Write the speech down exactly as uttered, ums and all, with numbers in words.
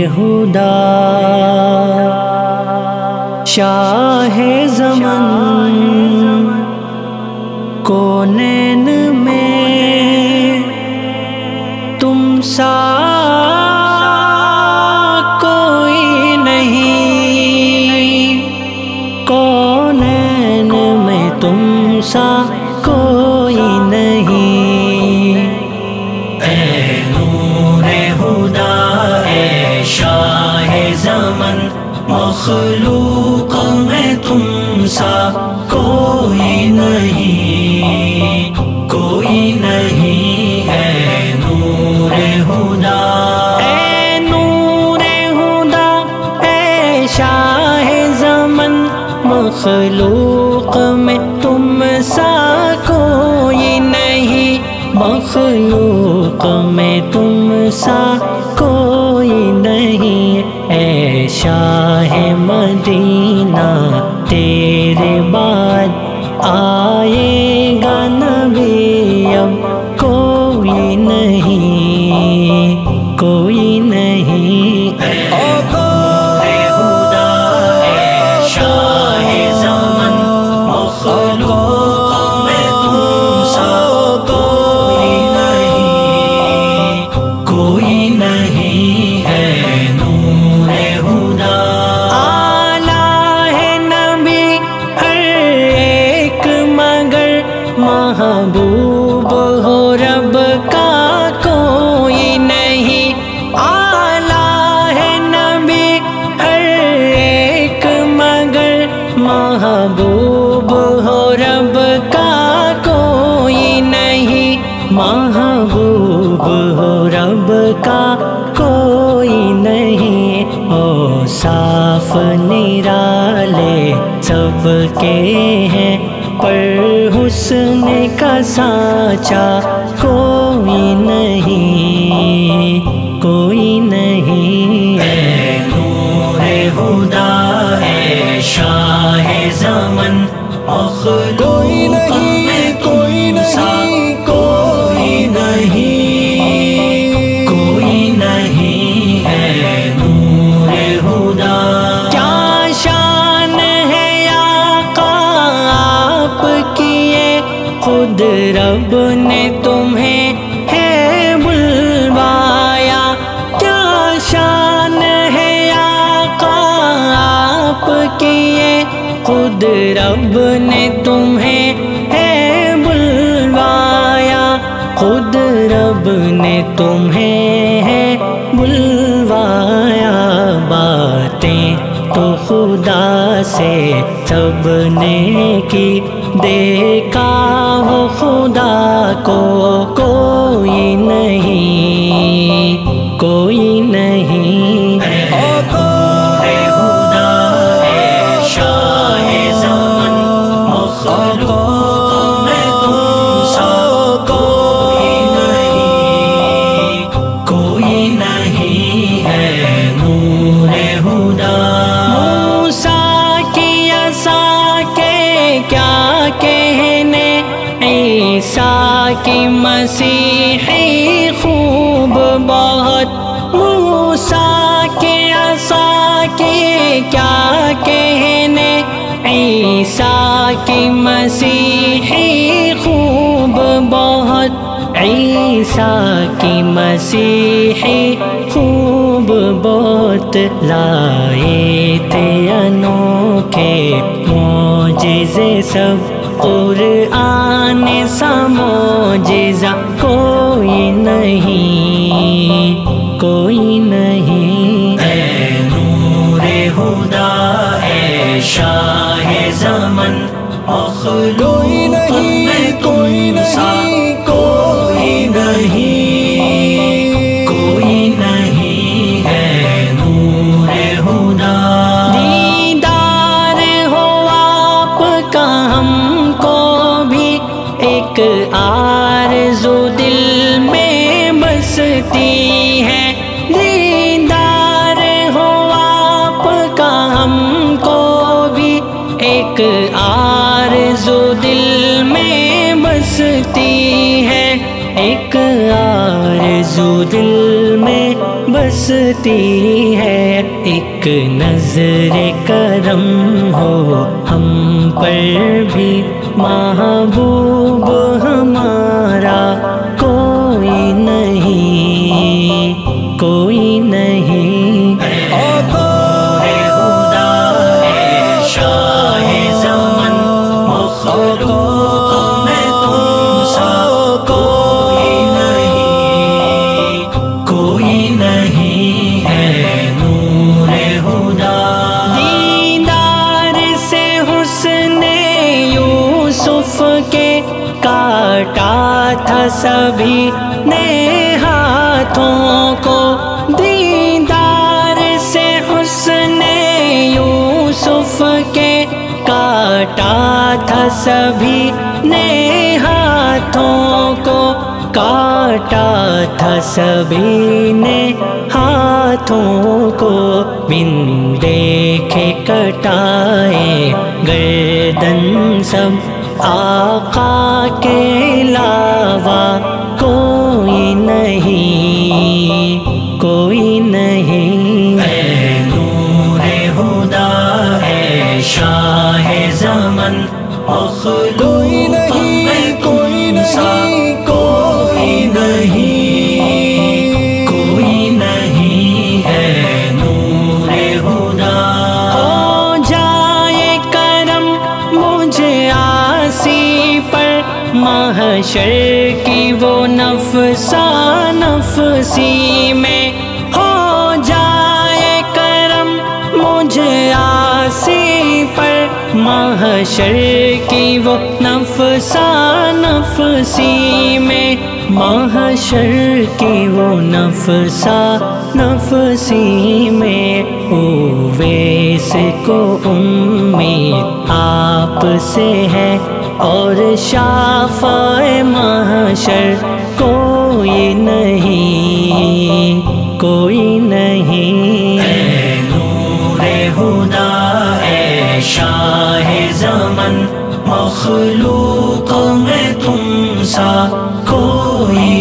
خدا شاہ زمن کونین میں تم سا کوئی نہیں، کونین میں تم سا کوئی نہیں۔ اے نور خدا اے شاہ زمن، مخلوق میں تم سا کوئی نہیں، کوئی نہیں۔ اے نور خدا اے نور خدا اے شاہ زمن، مخلوق میں تم سا کوئی نہیں، مخلوق میں تم سا کوئی نہیں۔ اے شاہ مدینہ تیرے بعد آئے گا نبی اب کوئی نہیں، کوئی نہیں۔ اے نور خدا اے شاہ زمن، مخلوق میں تم سا کوئی نہیں، کوئی نہیں۔ اے نور خدا آلہ ہے نبی ہر ایک مگر محبوب ہو رب کا کوئی نہیں۔ آلہ ہے نبی ہر ایک مگر محبوب ہو رب کا کوئی نہیں، محبوب ہو رب کا کوئی نہیں۔ او صاف نرالے سب کے ہیں پر حسن کا سانچا کوئی نہیں، کوئی نہیں۔ اے نور خدا اے شاہ زمن، مخلوق میں تم سا کوئی نہیں، کوئی نہیں۔ اے نور خدا کیا شان ہے آقا آپ کی یہ، خود رب نے تمہیں ہے بلوایا۔ کیا شان ہے آقا آپ کی یہ، خود رب نے تمہیں ہے بلوایا، خود رب نے تمہیں ہے بلوایا۔ باتیں تو خدا سے سب نے کی، دیکھا ہو خدا کو کوئی نہیں، کوئی نہیں۔ اے نور خدا اے شاہ زمن، مخلوق میں تم سا کوئی نہیں، کوئی نہیں۔ اے نور خدا موسیٰ کی عصا کے کیا کہنے، عیسیٰ کی مسیحی خوب بہت، موسیٰ کی عصا کے کیا کہنے، عیسیٰ کی مسیحی خوب بہت، عیسیٰ کی مسیحی خوب بہت۔ لائے تھے انوکھے معجزے سب، قرآن سا معجزہ کوئی نہیں، کوئی نہیں۔ اے نور خدا اے شاہ زمن، مخلوق میں تم سا کوئی نہیں، کوئی نہیں۔ اے نور خدا دیدار ہو آپ کا ہم کو بھی، ایک آرزو دل میں بستی ہے، دیدار ہو آپ کا ہم کو بھی، ایک آرزو دل میں بستی ہے، ایک آرزو دل میں بس ہستی ہے، ایک نظر کرم ہو ہم پر بھی محبوب ہمارا کوئی نہیں، کوئی نہیں۔ کاٹا تھا سبھی نے ہاتھوں کو، دیدار سے حسن یوسف کے کاٹا تھا سبھی نے ہاتھوں کو، کاٹا تھا سبھی نے ہاتھوں کو، بن دیکھے کٹائے گردن سب آقا کے علاوہ کوئی نہیں، کوئی نہیں۔ اے نور ہدا اے شاہ زمن، کوئی نہیں، کوئی نہیں، کوئی نہیں، کوئی نہیں ہے نور ہدا۔ ہو جائے کرم مجھے آسی پر، محشر کی وہ نفسا نفسی میں، ہو جائے کرم مجھے آسی پر، محشر کی وہ نفسا نفسی میں، محشر کی وہ نفسا نفسی میں، اویس کو امید آپ سے ہے اور شافع محشر کوئی نہیں، کوئی نہیں۔ اے نور ہدا اے شاہ زمن، مخلوق میں تم سا کوئی